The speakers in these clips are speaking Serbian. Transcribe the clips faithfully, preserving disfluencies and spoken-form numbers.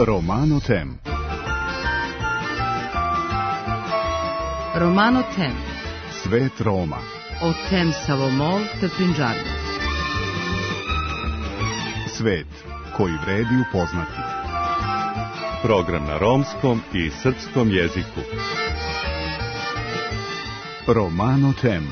Romano Tem. Romano Tem. Svet Roma. Od Tem Savomol te Punjabi. Svet koji vredi upoznati. Program na romskom i srpskom jeziku. Romano Tem.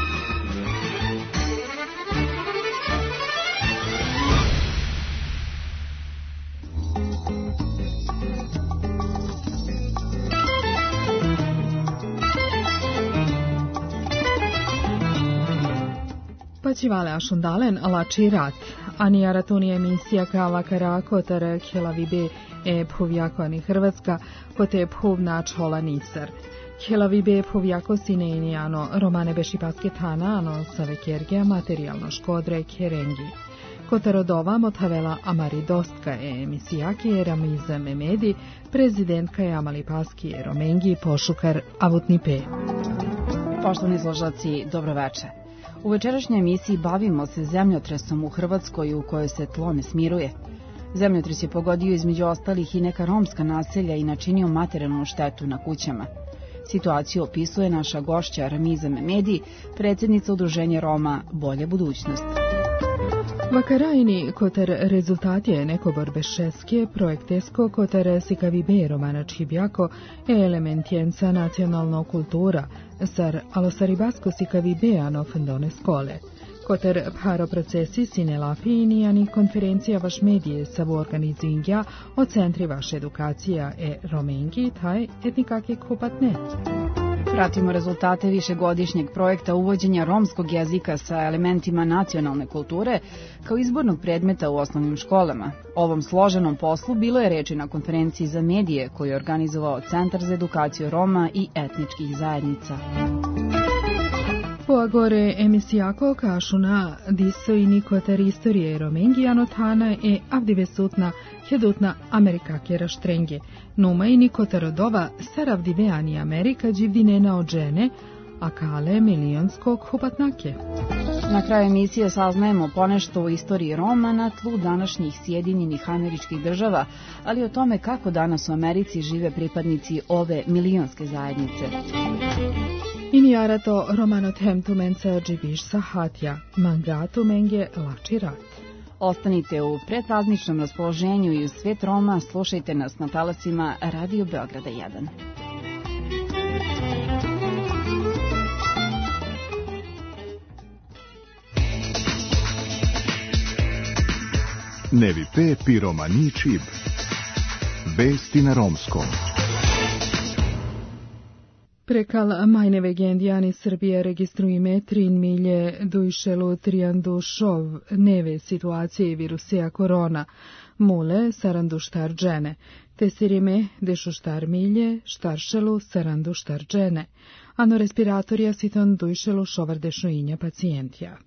Paćivale ašundalen alači rat. Ani aratuni emisija kava karako tar Kjelavibe e puvjako ani Hrvatska kote puv nač hola nisar. Kjelavibe puvjako sinejni ano romane beši pasketana ano save kjerge materijalno škodre kerengi. Kotarodova motavela Amari Dostka e emisijaki je Ramiza Memedi, prezidentka je Amali Paski je Romengi pošukar Avutnipe. Poštovni slušalci, dobroveče. U večerašnjoj emisiji bavimo se zemljotresom u Hrvatskoj u kojoj se tlo ne smiruje. Zemljotres je pogodio između ostalih i neka romska naselja i načinio materijalnu štetu na kućama. Situaciju opisuje naša gošća Ramiza Memedi, predsjednica Udruženja Roma Bolja budućnost. Vakarajni kotar rezultat je neko borbe šeske projektesko kotar sikavibe romanački bjako e elementjenca nacionalno kultura sar alosaribasko sikavibe ano fendone skole. Kotar paro procesi sine lapijini konferencija vaš medije savu organizingja o centri vaše edukacija e romengi taj etnikake kupatne. Pratimo rezultate višegodišnjeg projekta uvođenja romskog jezika sa elementima nacionalne kulture kao izbornog predmeta u osnovnim školama. O ovom složenom poslu bilo je reči na konferenciji za medije koju je organizovao Centar za edukaciju Roma i etničkih zajednica. Po gore emisijako kašuna diso i nikotar istorije romengi anotana e avdivesutna hedutna Amerika kjera štrenge. Numa i nikotarodova saravdive ani Amerika dživdinena od žene, a kale milionskog hupatnake. Na kraju emisije saznajemo ponešto o istoriji Roma na tlu današnjih Sjedinjenih Američkih Država, ali o tome kako danas u Americi žive pripadnici ove milionske zajednice. Ini arato Romano Tem tu menca džibiš sahatja, mangatu menge lači rat. Ostanite u predprazničnom raspoloženju i u Svet Roma, slušajte nas na talasima Radio Beograda jedan. Nevi pe piromani čib. Vesti na romskom. Prekal majne vegendijani Srbije registrujeme trin milje dujšelu trijandušov neve situacije virusija korona. Mule sarandu štar džene. Tesirime dešu štar milje štaršelu sarandu štar džene. Ano respiratorija siton dujšelu šovar dešu inja pacijentija.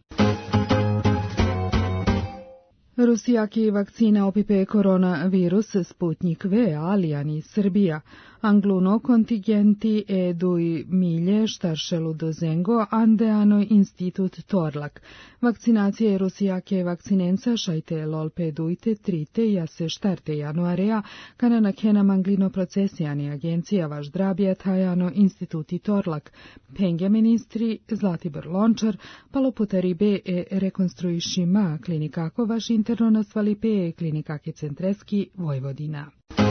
Rusijaki vakcina opipe koronavirus Sputnik V, alijani Srbija. Angluno kontingenti e duj milje štaršelu dozengo andeano institut Torlak. Vakcinacije Rusijake vakcinenca šajte lolpe dujte trite jase štarte januarea kana na kenam anglino procesijani agencija vaš drabija tajano instituti Torlak. Pengja ministri Zlatibor Lončar paloputari be e rekonstruišima klinikako vaš interno nasvali pe klinikake centreski Vojvodina.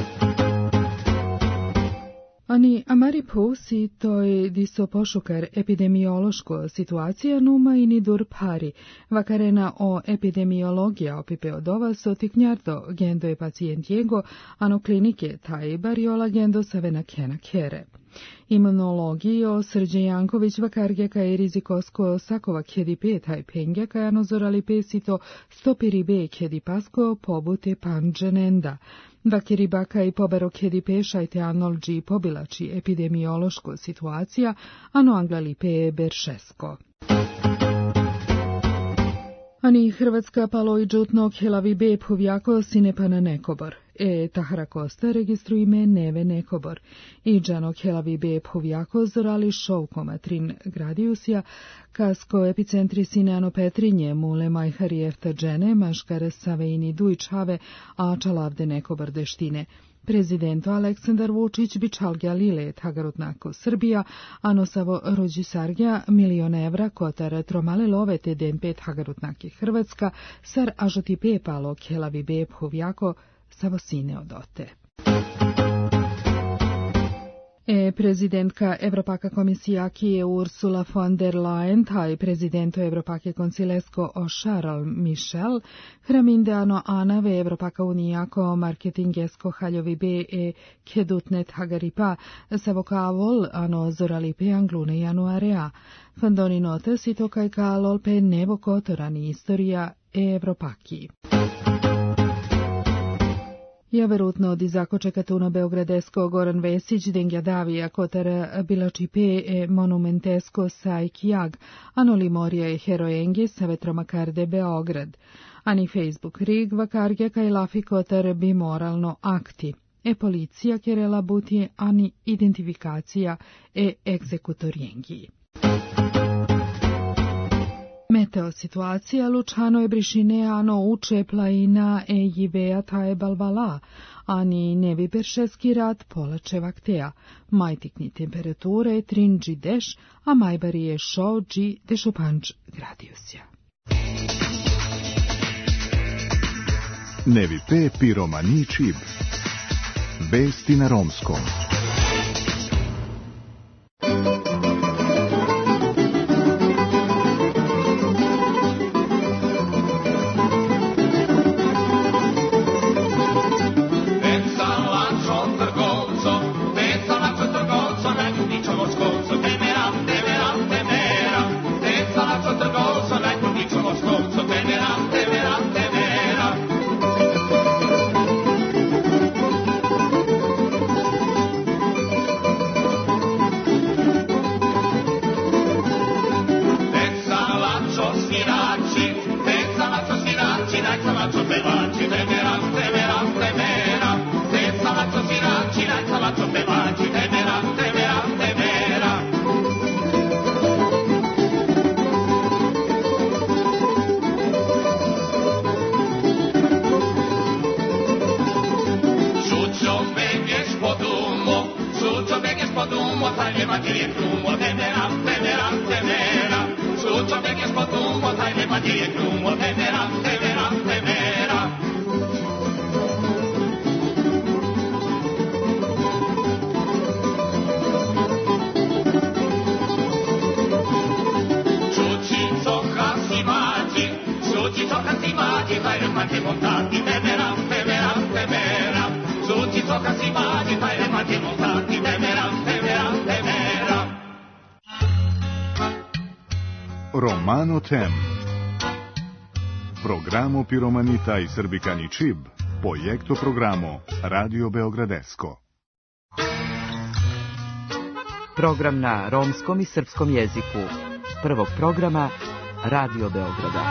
Ani Amari Pousi toj diso pošukar epidemiološko situacija numa i nidur pari, vakarena o epidemiologija opipe od ova sotiknjardo gendo je pacijentjego, ano klinike taj bariola gendo savena kena kere. Imunologiji o Srđe Janković vakarge ka je rizikosko sakova kjedi pe taj pengja ka je anozorali pesito stopiri be kjedi pasko pobute panđenenda. Vakeri baka i pobero kjedi pe šajte anolđi pobilači epidemiološko situacija, ano anglali pe beršesko. Ani Hrvatska palo i džutno kjelavi be puvjako sinepana nekobor. E Tahara Kosta registrujme neve nekobor. I džano kjelavi be puvjako zorali šovkoma trin gradiusija, kasko epicentri sinano Petrinje, mule majhari efta džene, maškare saveini dujčave, a čalavde nekobor deštine. Prezidento Aleksandar Vučić bičalgja lile tagarutnako Srbija, anosavo rođisargja milion evra kotar tromale love te D M P tagarutnaki Hrvatska, sar ažoti pepalo kjelavi beb huvjako savo sine odote. E prezidentka Evropaka komisijaki Ursula von der Leyen, taj prezidento Evropake koncilesko o Charles Michel, hramindeano anave Evropaka unijako marketingesko haljovi be e kedutnet hagaripa, savokavol ano zoralipe anglune januarea. Fandoni note sito kaj kalol pe nebo kotorani istorija Evropaki. Ja verutno di zakočekatuno Beogradesko Goran Vesić dengja davija kotar bilačipe e monumentesko sajkijag, anoli morja e heroenge sa vetromakarde Beograd, ani Facebook rig vakargja kaj lafi kotar bi moralno akti. E policija kerela buti ani identifikacija e egzekutorijengi. Meteo situacija Lučano je brišineano uče plaina e jivea taje balvala, ani nevi beršeski rad polače vaktea. Majtikni temperature trinđi deš, a majbari je šođi dešupanč gradiusja. Nevi pe piromani čib. Vesti na romskom. Romano Tem. Programo Piromanita i Srbikani Čib, projekto programo Radio Beogradesko. Program na romskom i srpskom jeziku. Prvog programa Radio Beograda.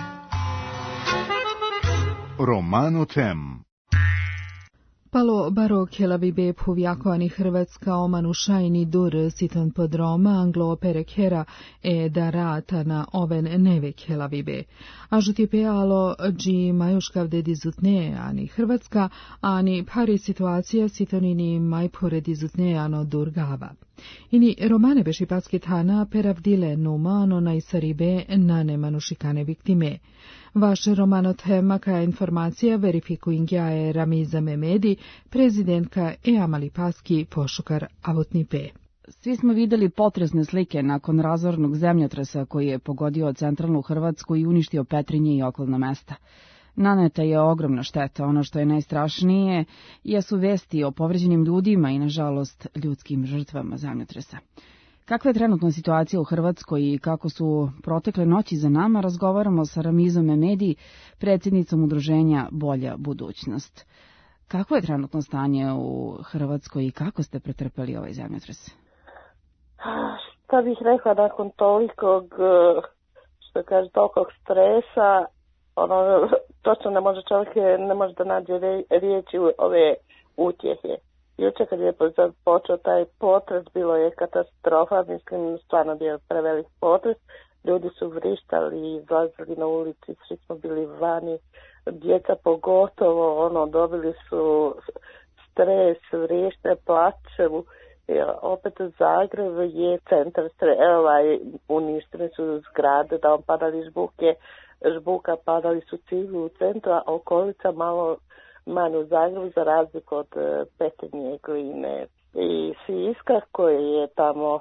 Romano Tem. Palo barok helavi beb huvjako ani Hrvatska omanu šajni dur siton podroma anglo perek hera e da rata na oven nevek helavi be. A žuti pealo dži majuškavde dizutne ani Hrvatska, ani pari situacija sitonini majpore dizutne ano dur gava. Ini romane beši pasketana peravdile numa ano najsaribe na nemanu šikane viktime. Vaš romano tema ka informacija verifikuingja je Ramiza Memedi, prezidentka e Amali Paski pošukar Avutnipe. Svi smo videli potresne slike nakon razornog zemljotresa koji je pogodio centralnu Hrvatsku i uništio Petrinje i okolna mesta. Naneta je ogromna šteta, ono što je najstrašnije jesu vesti o povređenim ljudima i, nažalost, ljudskim žrtvama zemljotresa. Kakva je trenutna situacija u Hrvatskoj i kako su protekle noći za nama, razgovaramo sa Ramizom Memedi, predsjednicom udruženja Bolja budućnost. Kako je trenutno stanje u Hrvatskoj i kako ste pretrpeli ovaj zemljotres? Šta bih rekla nakon tolikog, što kaže, tolikog stresa, ono, točno ne može čovjek, ne može da nađe riječi ove utjehe. Juče kad je počeo taj potres, bilo je katastrofa, mislim, stvarno bio prevelik potres. Ljudi su vrištali, izlazili na ulici, svi smo bili vani, djeca pogotovo, ono, dobili su stres, vriješće, plačevu. Opet Zagreb je centar, ovaj, uništene su zgrade, da vam padali žbuke, žbuka padali su ciglu u centru, a okolica malo manje u Zagrebu za razliku od Petrinje, Gline i Siska koje je tamo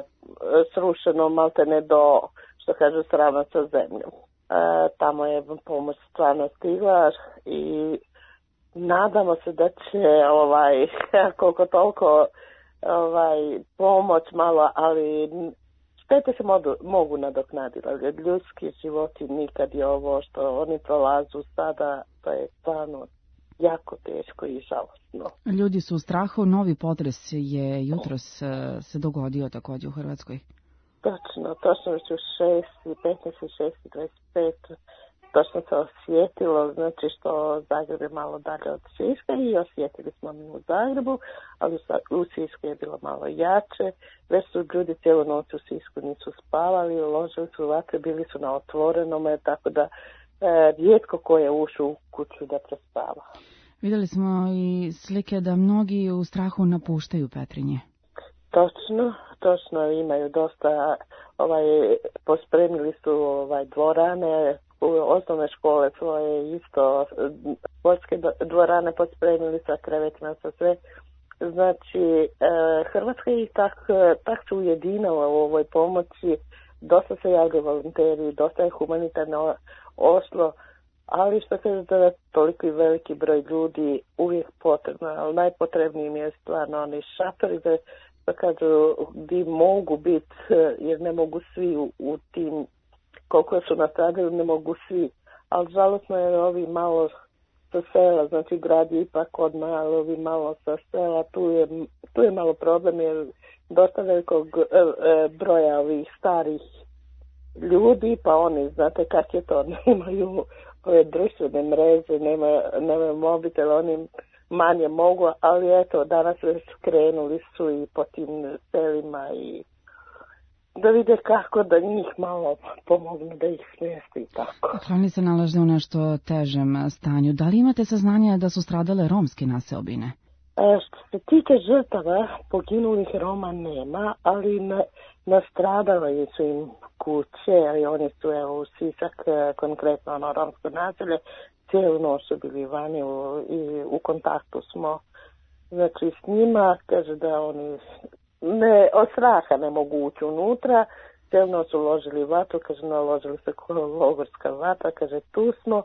srušeno maltene do, što kažu, sravna sa zemljom. E, tamo je pomoć stvarno stigla i nadamo se da će ovaj, koliko toliko ovaj, pomoć malo, ali štete se mogu, mogu nadoknaditi. Ljudski životi nikad je ovo što oni prolazu sada, to je stvarno jako teško i žalostno. Ljudi su u strahu, novi potres je jutros se dogodio također u Hrvatskoj. Točno, točno već u šest, petnaest, šest, dvadeset pet, točno se osjetilo, znači što Zagreb je malo dalje od Siska i osjetili smo mi u Zagrebu, ali u Sisku je bilo malo jače, već su ljudi cijelu noć u Sisku nisu spavali, ložili su vatre, bili su na otvorenome, tako da e, rijetko ko je ušao u kuću da prespava. Vidjeli smo i slike da mnogi u strahu napuštaju Petrinje. Točno, točno imaju dosta, ovaj, pospremili su ovaj, dvorane, osnovne škole svoje isto, sportske dvorane pospremili sa krevetima, sa sve. Znači, e, Hrvatska ih tak, tak su ujedinila u ovoj pomoći, dosta se javljaju volonteri, dosta je humanitarno ošlo, ali što se da toliko i veliki broj ljudi uvijek potrebno, ali najpotrebnijim je stvarno oni šatori da da kažu gdje mogu biti, jer ne mogu svi u, u tim, koliko su nastradili, ne mogu svi, ali žalostno je ovi malo sa sela, znači grad je ipak od malo, ovi malo sa sela, tu je, tu je malo problem jer dosta velikog e, e, broja ovih starih ljudi, pa oni, znate kak je to, nemaju ove društvene mreže, nema, nemaju mobitel, oni manje mogu, ali eto, danas već krenuli su i po tim selima i da vide kako da njih malo pomognu, da ih smjesti i tako. Dakle, oni se nalaze u nešto težem stanju. Da li imate saznanja da su stradale romske naseobine? E, što se tiče žrtava, poginulih Roma nema, ali na, nastradale su im kuće i oni su evo, u Sisak, konkretno ono romsko naselje, cijelu noć su bili vani u, i u kontaktu smo, znači s njima, kaže da oni ne, od straha ne mogu ući unutra, cijelu noć su ložili vatru, kaže naložili se logorska vatra, kaže tu smo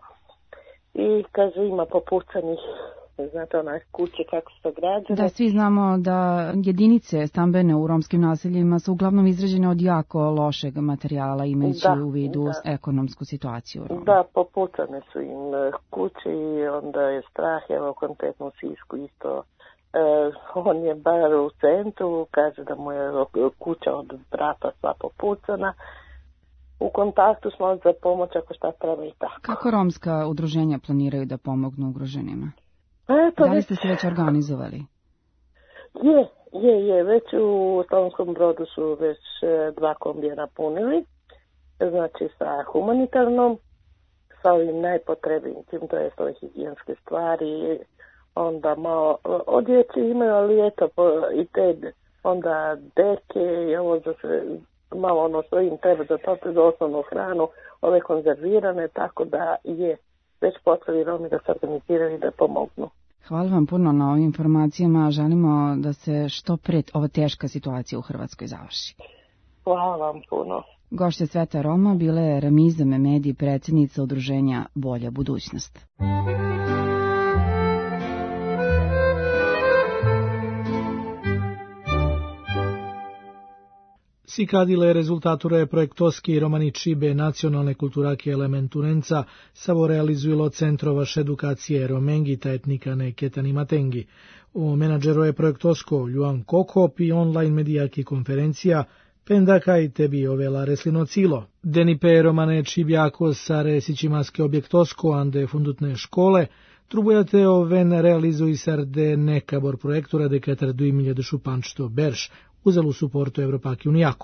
i kaže ima popucanih, znate onaj kuće kako su građene. Da, svi znamo da jedinice stambene u romskim naseljima su uglavnom izrađene od jako lošeg materijala imajući da, u vidu da. ekonomsku situaciju Roma. Da, popucane su im kuće i onda je strah, evo konkretno u Sisku isto. E, on je bar u centru, kaže da mu je kuća od brata sva popucana. U kontaktu smo za pomoć ako šta treba i tako. Kako romska udruženja planiraju da pomognu ugroženima? Eto, da li ste se već organizovali? Je, je, je. Već u Slavonskom Brodu su već dva kombija napunili. Znači sa humanitarnom, sa ovim najpotrebnijim, to je ove higijenske stvari, onda malo odjeće imaju, ali eto i te onda deke i ovo za sve, malo ono što im treba za to, za osnovnu hranu, ove konzervirane, tako da je već počeli Romi da se organiziraju i da pomognu. Hvala vam puno na ovim informacijama. Želimo da se što pre ova teška situacija u Hrvatskoj završi. Hvala vam puno. Gošća Sveta Roma bila je Ramiza Memedi, predsjednica udruženja Bolja budućnost. Si cadile rezultature projektoski Romani Cibe nacionalne kulturake elementunenza savo realizujilo centro vaš edukacije Romengita etnikane Ketani Matengi. U menadžero je projektosko Ljuan Kokop i online medijaki konferencija Pendaka i tebi ovela reslino cilo. Denipe Romane Cibjako sare sičimaske objektosko ande fundutne škole trubujate oven realizuj sarde nekabor projektura de katar duimilja de šupančto berš uzelu suportu Evropaki unijako.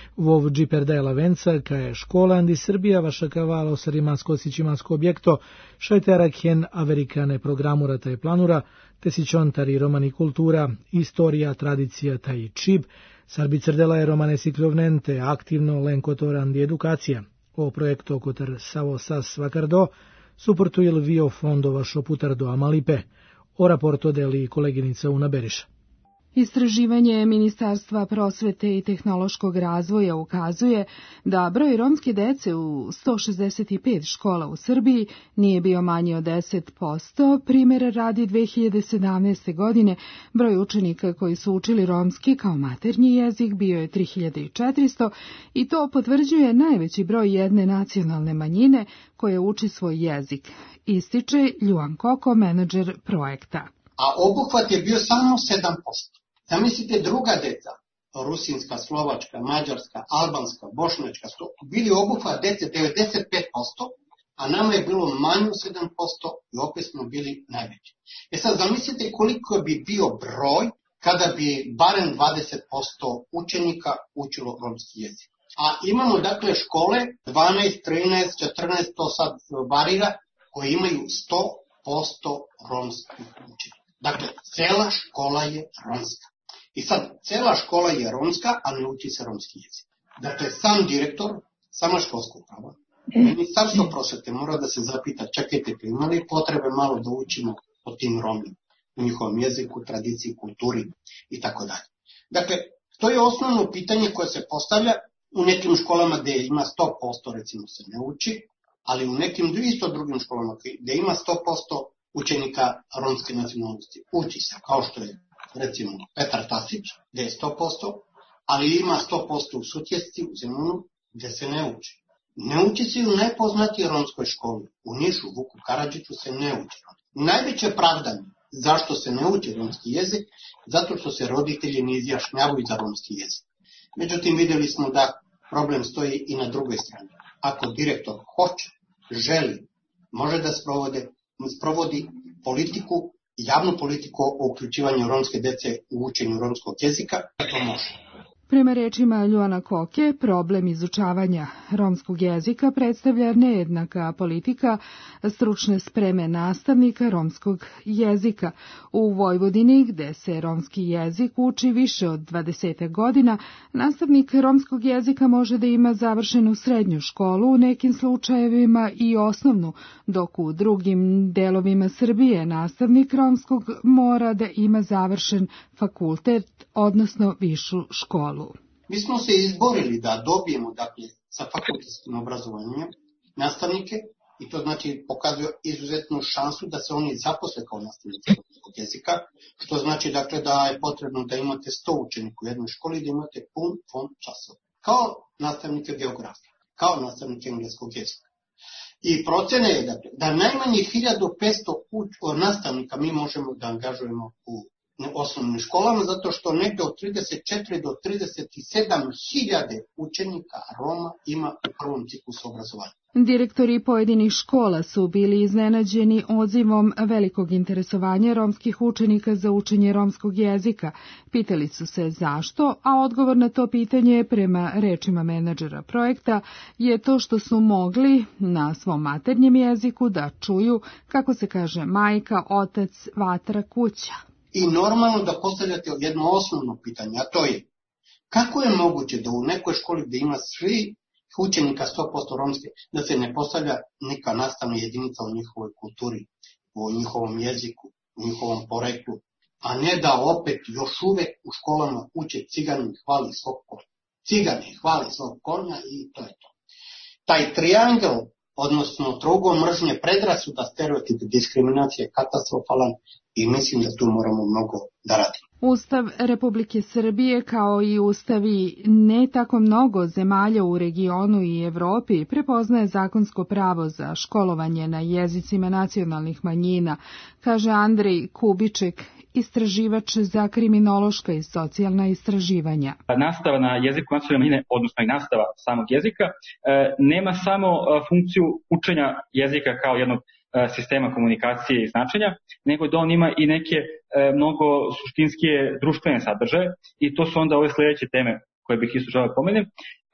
Vov Džiperdela Venca, ka je škola Andi Srbija vaša kavalo sa rimansko-sičimansko objekto, šajterakhen amerikane programura taj planura, te sičontari romani kultura, istorija, tradicija taj čib, sarbi crdela je romane siklovnente, aktivno lenkotor Andi edukacija. O projekto kotar savo sas vakardo, suportuil vio fondo vašo putardo amalipe. O raporto deli koleginica Una Beriša. Istraživanje Ministarstva prosvete i tehnološkog razvoja ukazuje da broj romske dece u sto šezdeset pet škola u Srbiji nije bio manji od deset posto. Primjer radi dve hiljade sedamnaeste. godine broj učenika koji su učili romski kao maternji jezik bio je tri hiljade četiristo i to potvrđuje najveći broj jedne nacionalne manjine koja uči svoj jezik, ističe Ljuan Koko, menadžer projekta. A obuhvat je bio samo sedam posto. Zamislite druga deca, rusinska, slovačka, mađarska, albanska, bošnjačka, bili obuhvat dece devedeset pet posto, a nama je bilo manje od sedam posto i opet smo bili najveći. E sad zamislite koliko bi bio broj kada bi barem dvadeset posto učenika učilo romski jezik. A imamo dakle škole dvanaest, trinaest, četrnaest, to sad varira, koje imaju sto posto romskih učenika. Dakle, cela škola je romska. I sad, cela škola je romska, a ne uči se romski jezik. Dakle, sam direktor, sama školska uprava, Ministarstvo prosvete mora da se zapita, čekajte, imali potrebe malo da učimo o tim Romima, u njihovom jeziku, tradiciji, kulturi i tako dalje. Dakle, to je osnovno pitanje koje se postavlja u nekim školama gde ima sto posto, recimo, se ne uči, ali u nekim isto drugim školama gde ima sto posto učenika romske nacionalnosti uči se, kao što je recimo Petar Tasić, gde je sto posto, ali ima sto posto u Sutjesci, u Zemunu, gde se ne uči. Ne uči se u najpoznatijoj romskoj školi. U Nišu, Vuku Karadžiću se ne uči. Najveće pravdanje zašto se ne uči romski jezik, zato što se roditelji ne izjašnjavaju za romski jezik. Međutim, vidjeli smo da problem stoji i na drugoj strani. Ako direktor hoće, želi, može da sprovode, sprovodi politiku, javnu politiku o uključivanju romske dece u učenju romskog jezika, to može. Prema rečima Ljuana Koke, problem izučavanja romskog jezika predstavlja nejednaka politika stručne spreme nastavnika romskog jezika. U Vojvodini, gde se romski jezik uči više od dvadeset godina, nastavnik romskog jezika može da ima završenu srednju školu, u nekim slučajevima i osnovnu, dok u drugim delovima Srbije nastavnik romskog mora da ima završen fakultet, odnosno višu školu. Mi smo se izborili da dobijemo, dakle, sa fakultetskim obrazovanjem nastavnike i to znači pokazuje izuzetnu šansu da se oni zaposle kao nastavnici romskog jezika, što znači dakle da je potrebno da imate sto učenika u jednoj školi, da imate pun fond časova, kao nastavnike geografije, kao nastavnike engleskog jezika. I procena je dakle, da najmanje hiljadu petsto nastavnika mi možemo da angažujemo u osnovnim školama, zato što negde od trideset četiri do trideset sedam hiljade učenika Roma ima u prvom ciklusu obrazovanja. Direktori pojedinih škola su bili iznenađeni odzivom velikog interesovanja romskih učenika za učenje romskog jezika. Pitali su se zašto, a odgovor na to pitanje, prema rečima menadžera projekta, je to što su mogli na svom maternjem jeziku da čuju, kako se kaže, majka, otac, vatra, kuća. I normalno da postavljate jedno osnovno pitanje, a to je kako je moguće da u nekoj školi gde ima svi učenika sto posto romske, da se ne postavlja neka nastavna jedinica u njihovoj kulturi, u njihovom jeziku, u njihovom poreklu, a ne da opet još uvek u školama uče Ciganin hvali svog konja. Ciganin hvali svog konja i to je to. Taj triangel, odnosno trougo mržnje, predrasuda, stereotip, diskriminacija je katastrofalan i mislim da tu moramo mnogo da radimo. Ustav Republike Srbije, kao i ustavi ne tako mnogo zemalja u regionu i Evropi, prepoznaje zakonsko pravo za školovanje na jezicima nacionalnih manjina, kaže Andrej Kubiček, istraživač za kriminološka i socijalna istraživanja. Nastava na jeziku nacionalne manjine, odnosno i nastava samog jezika, nema samo funkciju učenja jezika kao jednog sistema komunikacije i značenja, nego da on ima i neke mnogo suštinske društvene sadržaje i to su onda ove sledeće teme koje bih isto želeo pomenem.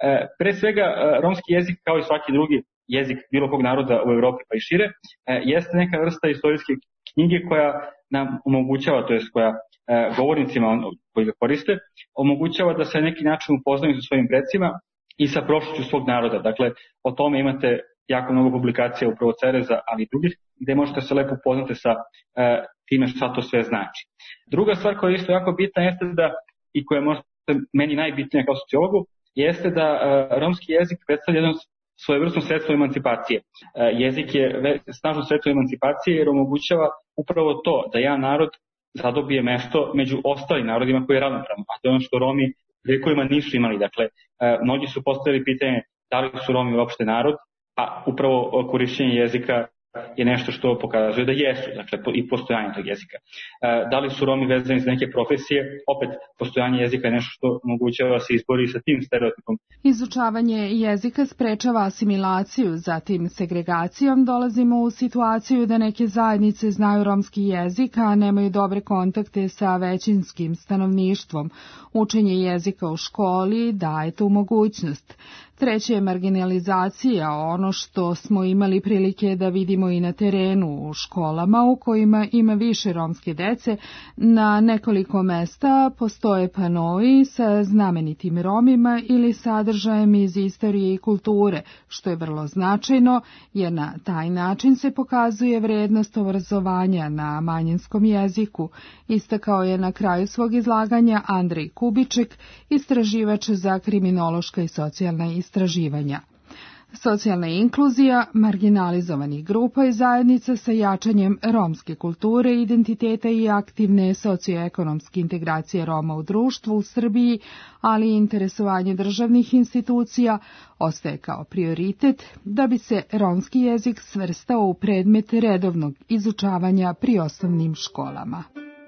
Pre svega, romski jezik, kao i svaki drugi jezik bilo kog naroda u Evropi pa i šire, jeste neka vrsta istorijske knjige koja nam omogućava, to jest koja govornicima koji ga koriste, omogućava da se na neki način upoznaju sa svojim precima i sa prošlošću svog naroda. Dakle, o tome imate jako mnogo publikacija upravo Cereza, ali i drugih, gde možete se lepo upoznati sa time šta to sve znači. Druga stvar koja je isto jako bitna jeste da, i koja je možda meni najbitnija kao sociologu, jeste da romski jezik predstavlja jedno svojevrsno sredstvo emancipacije. Jezik je snažno sredstvo emancipacije jer omogućava upravo to da jedan narod zadobije mesto među ostalim narodima koji je ravnopravno, a to je ono što Romi vekovima nisu imali. Dakle, mnogi su postavili pitanje da li su Romi uopšte narod, a upravo korišćenje jezika je nešto što pokazuje da jesu, dakle i postojanje tog jezika. Da li su Romi vezani za neke profesije, opet postojanje jezika je nešto što omogućava se izbori sa tim stereotipom. Izučavanje jezika sprečava asimilaciju, zatim segregacijom dolazimo u situaciju da neke zajednice znaju romski jezik, a nemaju dobre kontakte sa većinskim stanovništvom. Učenje jezika u školi daje tu mogućnost. Treće je marginalizacija, ono što smo imali prilike da vidimo i na terenu u školama u kojima ima više romske dece. Na nekoliko mesta postoje panoi sa znamenitim Romima ili sadržajem iz istorije i kulture, što je vrlo značajno, jer na taj način se pokazuje vrednost obrazovanja na manjinskom jeziku. Istakao je na kraju svog izlaganja Andrej Kubiček, istraživač za kriminološka i socijalna istraživanja. Istraživanja. Socijalna inkluzija marginalizovanih grupa i zajednica sa jačanjem romske kulture, identiteta i aktivne socioekonomske integracije Roma u društvu u Srbiji, ali i interesovanje državnih institucija ostaje kao prioritet da bi se romski jezik svrstao u predmet redovnog izučavanja pri osnovnim školama.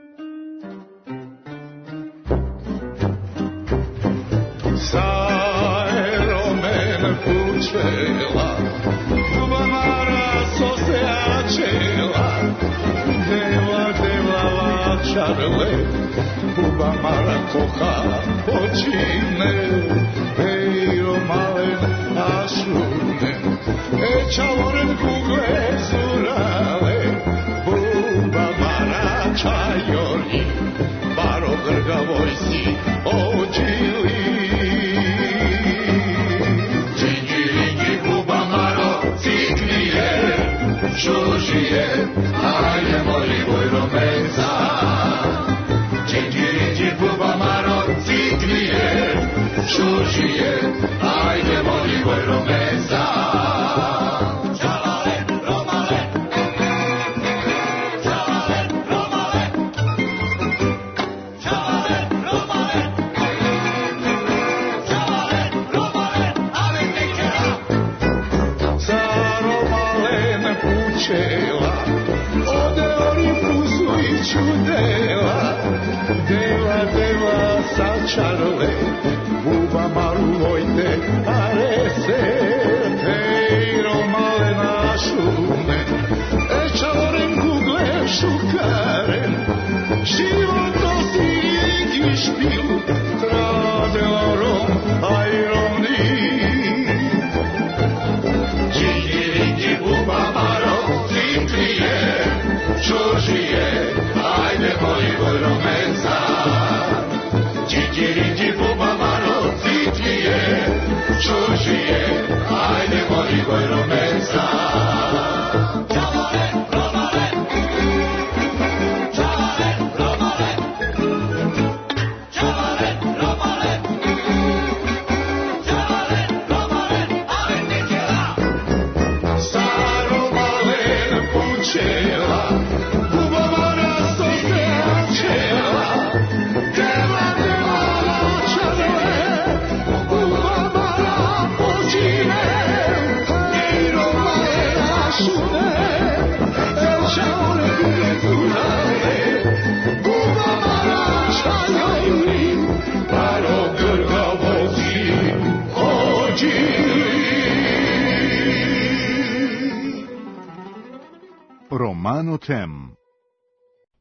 Pučela, Bubamara soseačela, deva deva lačarle, Bubamara koha počine, ejo malen ašune, e čavoren kugle zurale, Bubamara čajori, baro grga vojsi ođili. Šužije, ajde moli boj romenza, Činđiriđi buba maro ciknije, šužije, ajde moli boj romenza. Čalale, romale, čalale, romale, čalale, romale, čalale, romale, ale tekera. Čela, ode orifusu i čudela, deva, deva, sačarle, buba maru vojte, arese, tejro male našume, ečavoren kugle šukaren, život nosi i špilu, trade orom, ajroni. Činjiriki buba maro, Šužije, ajde moli boj romenza, Činđiriđi buba maro citlije, Šužije, ajde moli boj romenza. Čavale, romale, čavale, romale, čavale, romale, čavale, romale, ale tekera. Staro malen pučela, Romano Tem.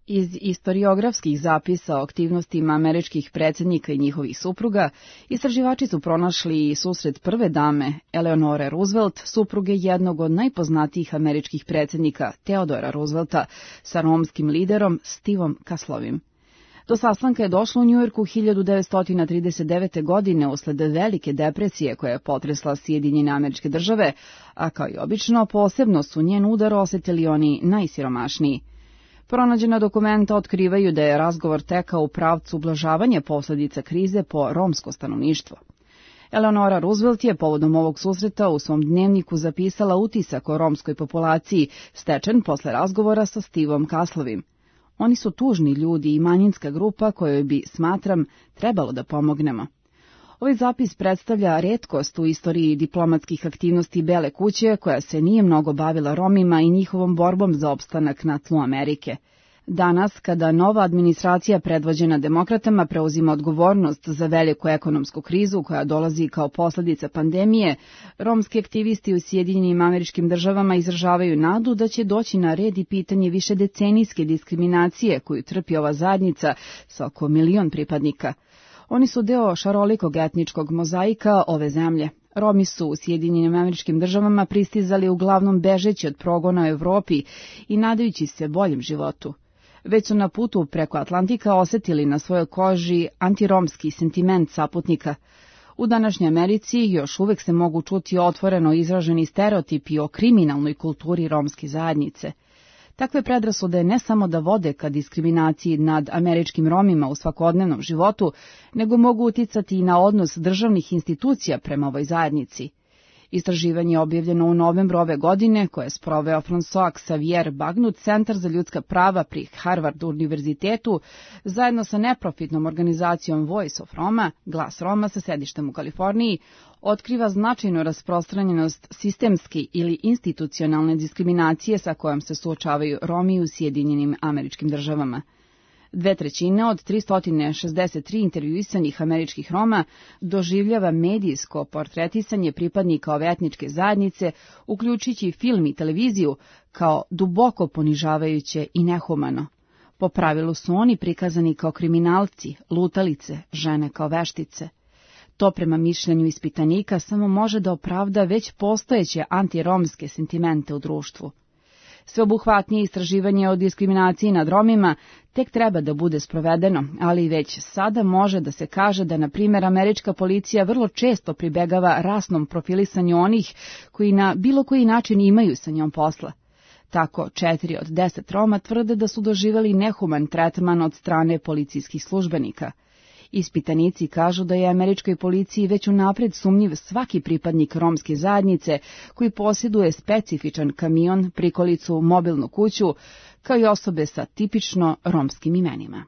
Iz istoriografskih zapisa o aktivnostima američkih predsjednika i njihovih supruga, istraživači su pronašli i susret prve dame, Eleonore Roosevelt, supruge jednog od najpoznatijih američkih predsjednika, Teodora Roosevelta, sa romskim liderom Stevom Kaslovim. Do sastanka je došlo u Njujorku hiljadu devetsto trideset devete. godine usled velike depresije koja je potresla Sjedinjene Američke Države, a kao i obično posebno su njen udar osetili oni najsiromašniji. Pronađena dokumenta otkrivaju da je razgovor tekao u pravcu ublažavanja posljedica krize po romsko stanovništvo. Eleonora Roosevelt je povodom ovog susreta u svom dnevniku zapisala utisak o romskoj populaciji, stečen posle razgovora sa Stevom Kaslovim. Oni su tužni ljudi i manjinska grupa kojoj bi, smatram, trebalo da pomognemo. Ovaj zapis predstavlja retkost u istoriji diplomatskih aktivnosti Bele kuće, koja se nije mnogo bavila Romima i njihovom borbom za opstanak na tlu Amerike. Danas, kada nova administracija predvođena demokratama preuzima odgovornost za veliku ekonomsku krizu koja dolazi kao posljedica pandemije, romski aktivisti u Sjedinjenim Američkim Državama izražavaju nadu da će doći na red i pitanje višedecenijske diskriminacije koju trpi ova zajednica sa oko milion pripadnika. Oni su deo šarolikog etničkog mozaika ove zemlje. Romi su u Sjedinjenim Američkim Državama pristizali uglavnom bežeći od progona u Evropi i nadajući se boljem životu. Već su na putu preko Atlantika osetili na svojoj koži antiromski sentiment saputnika. U današnjoj Americi još uvek se mogu čuti otvoreno izraženi stereotipi o kriminalnoj kulturi romske zajednice. Takve predrasude ne samo da vode ka diskriminaciji nad američkim Romima u svakodnevnom životu, nego mogu uticati i na odnos državnih institucija prema ovoj zajednici. Istraživanje je objavljeno u novembru ove godine, koje je sproveo François Xavier Bagnut, Centar za ljudska prava pri Harvard univerzitetu, zajedno sa neprofitnom organizacijom Voice of Roma, Glas Roma sa sedištem u Kaliforniji, otkriva značajnu rasprostranjenost sistemske ili institucionalne diskriminacije sa kojom se suočavaju Romi u Sjedinjenim Američkim Državama. Dve trećine od tristo šezdeset tri intervjuisanih američkih Roma doživljava medijsko portretisanje pripadnika ove etničke zajednice, uključujući film i televiziju, kao duboko ponižavajuće i nehumano. Po pravilu su oni prikazani kao kriminalci, lutalice, žene kao veštice. To prema mišljenju ispitanika samo može da opravda već postojeće antiromske sentimente u društvu. Sveobuhvatnije istraživanje o diskriminaciji nad Romima tek treba da bude sprovedeno, ali već sada može da se kaže da, na primjer, američka policija vrlo često pribegava rasnom profilisanju onih koji na bilo koji način imaju sa njom posla. Tako, četiri od deset Roma tvrde da su doživjeli nehuman tretman od strane policijskih službenika. Ispitanici kažu da je američkoj policiji već unapred sumnjiv svaki pripadnik romske zajednice koji posjeduje specifičan kamion, prikolicu, mobilnu kuću, kao i osobe sa tipično romskim imenima.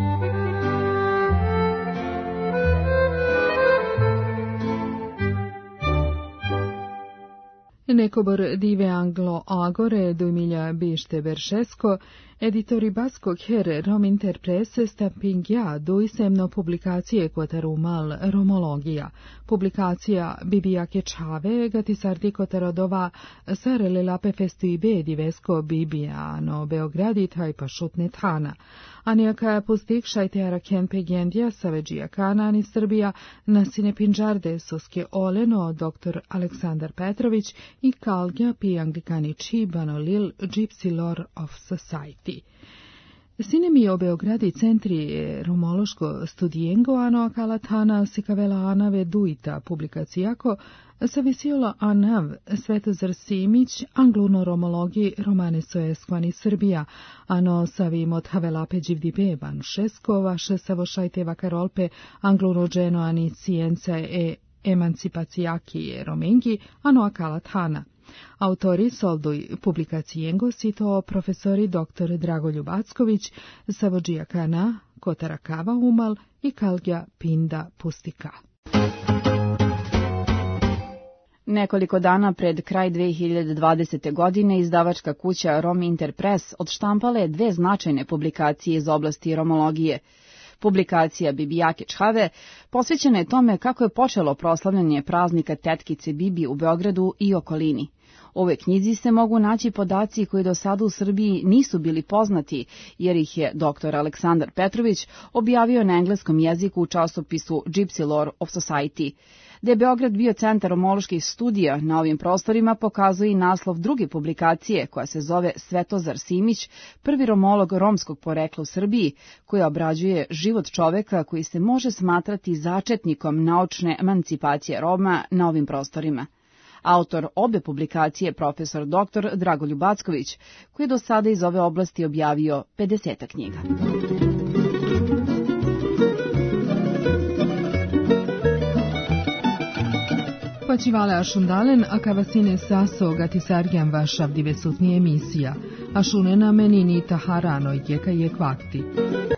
Nekobor dive Anglo Agore do Emilija Bište Beršesko, editori baskog her Rom Interprese stampingja duisemno publikacije kotarumal romologija. Publikacija Bibijake Čave gatisardi kotarodova sarele lape festuibe divesko Bibijano Beogradi taj pašutne tana. Anijaka pustikšaj teara ken pegendija saveđija kanani Srbija nasine pinđarde soske oleno doktor Aleksandar Petrović i Kalgja pi anglikani čibano lil Gypsy Lore of Society. Sinemi o Beogradi centri romološko studijengo ano kalatana sikavela anave duita publikacijako savisiola anav Svetozar Simić angluno-romologi romane soeskvani Srbija ano savim od havelape dživdibe ban šesko vaše savošajte vakarolpe angluno-dženo ani cijenca e emancipacijaki romengi ano akalatana. Autori solduj publikacijengo sito profesori doktor Dragoljub Acković, Savođija Kana, Kotara Kava Umal i Kalgja Pinda Pustika. Nekoliko dana pred kraj dve hiljade dvadesete. godine izdavačka kuća Rom Interpress odštampala je dve značajne publikacije iz oblasti romologije. Publikacija Bibijake Čave posvećena je tome kako je počelo proslavljanje praznika tetkice Bibi u Beogradu i okolini. U ovoj knjizi se mogu naći podaci koji do sada u Srbiji nisu bili poznati, jer ih je doktor Aleksandar Petrović objavio na engleskom jeziku u časopisu Gypsy Lore of Society. Da je Beograd bio centar romoloških studija na ovim prostorima pokazuje i naslov druge publikacije koja se zove Svetozar Simić, prvi romolog romskog porekla u Srbiji, koja obrađuje život čoveka koji se može smatrati začetnikom naučne emancipacije Roma na ovim prostorima. Autor obe publikacije profesor doktor Dragoljub Acković, koji je do sada iz ove oblasti objavio pedeset knjiga. Pačivale ašundalen, a kavasine saso gatisargian vašav divesutni emisija, ašunena menini taharano jeka je kvakti.